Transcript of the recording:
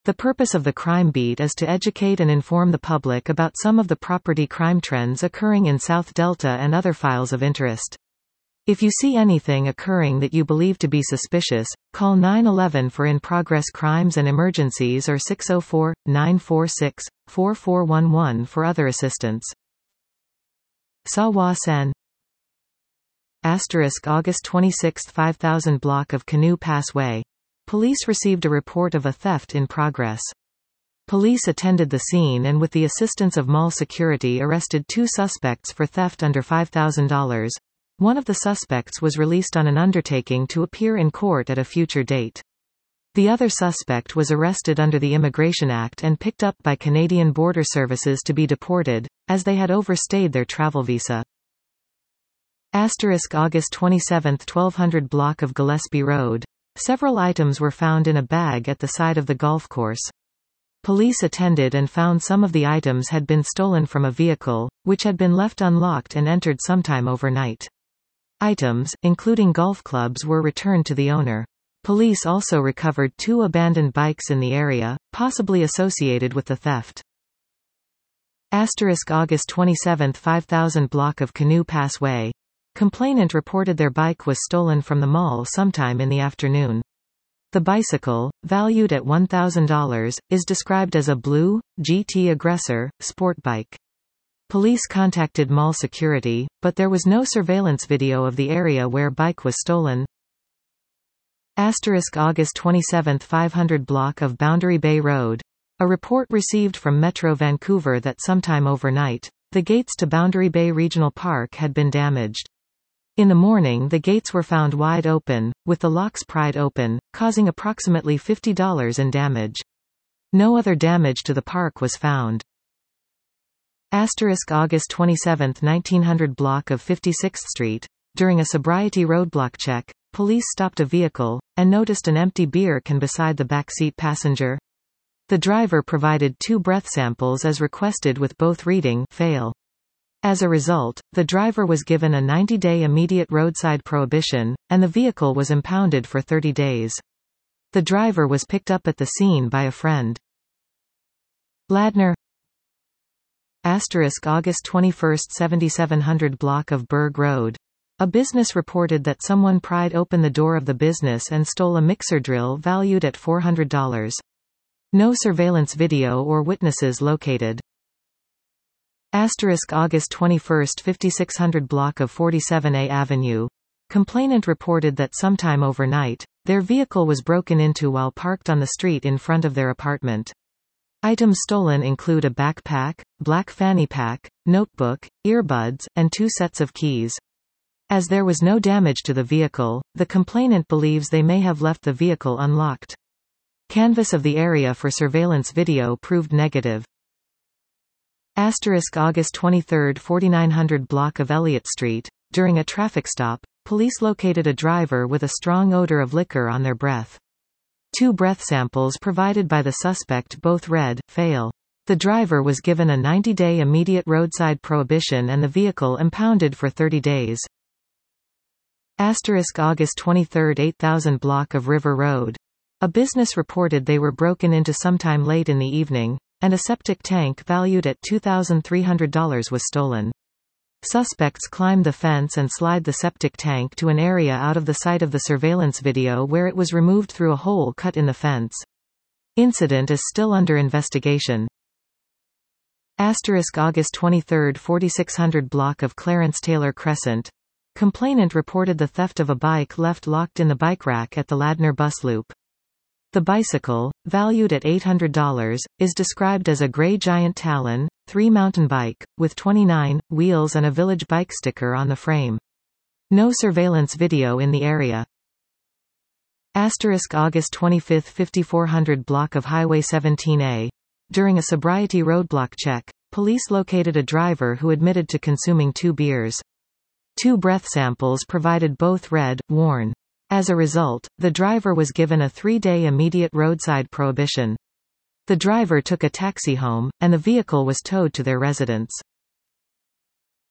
The purpose of the Crime Beat is to educate and inform the public about some of the property crime trends occurring in South Delta and other files of interest. If you see anything occurring that you believe to be suspicious, call 911 for in-progress crimes and emergencies or 604-946-4411 for other assistance. Sawa Sen August 26, 5000 block of Canoe Pass Way. Police received a report of a theft in progress. Police attended the scene and with the assistance of mall security arrested 2 suspects for theft under $5,000. One of the suspects was released on an undertaking to appear in court at a future date. The other suspect was arrested under the Immigration Act and picked up by Canadian Border Services to be deported, as they had overstayed their travel visa. August 27, 1200 block of Gillespie Road. Several items were found in a bag at the side of the golf course. Police attended and found some of the items had been stolen from a vehicle, which had been left unlocked and entered sometime overnight. Items, including golf clubs, were returned to the owner. Police also recovered 2 abandoned bikes in the area, possibly associated with the theft. August 27, 5000 block of Canoe Pass Way. Complainant reported their bike was stolen from the mall sometime in the afternoon. The bicycle, valued at $1,000, is described as a blue, GT Aggressor, sport bike. Police contacted mall security, but there was no surveillance video of the area where bike was stolen. August 27, 500 block of Boundary Bay Road. A report received from Metro Vancouver that sometime overnight, the gates to Boundary Bay Regional Park had been damaged. In the morning the gates were found wide open, with the locks pried open, causing approximately $50 in damage. No other damage to the park was found. August 27, 1900 block of 56th Street. During a sobriety roadblock check, police stopped a vehicle, and noticed an empty beer can beside the backseat passenger. The driver provided 2 breath samples as requested with both reading fail. As a result, the driver was given a 90-day immediate roadside prohibition, and the vehicle was impounded for 30 days. The driver was picked up at the scene by a friend. Ladner August 21, 7700 block of Berg Road. A business reported that someone pried open the door of the business and stole a mixer drill valued at $400. No surveillance video or witnesses located. August 21, 5600 block of 47A Avenue. Complainant reported that sometime overnight, their vehicle was broken into while parked on the street in front of their apartment. Items stolen include a backpack, black fanny pack, notebook, earbuds, and 2 sets of keys. As there was no damage to the vehicle, the complainant believes they may have left the vehicle unlocked. Canvass of the area for surveillance video proved negative. August 23, 4900 block of Elliott Street. During a traffic stop, police located a driver with a strong odor of liquor on their breath. 2 breath samples provided by the suspect both read fail. The driver was given a 90-day immediate roadside prohibition and the vehicle impounded for 30 days. August 23, 8000 block of River Road. A business reported they were broken into sometime late in the evening, and a septic tank valued at $2,300 was stolen. Suspects climbed the fence and slid the septic tank to an area out of the sight of the surveillance video where it was removed through a hole cut in the fence. Incident is still under investigation. August 23, 4600 block of Clarence Taylor Crescent. Complainant reported the theft of a bike left locked in the bike rack at the Ladner bus loop. The bicycle, valued at $800, is described as a gray Giant Talon, 3 mountain bike, with 29 wheels and a Village Bike sticker on the frame. No surveillance video in the area. August 25, 5400 block of Highway 17A. During a sobriety roadblock check, police located a driver who admitted to consuming 2 beers. 2 breath samples provided both red, worn. As a result, the driver was given a 3-day immediate roadside prohibition. The driver took a taxi home, and the vehicle was towed to their residence.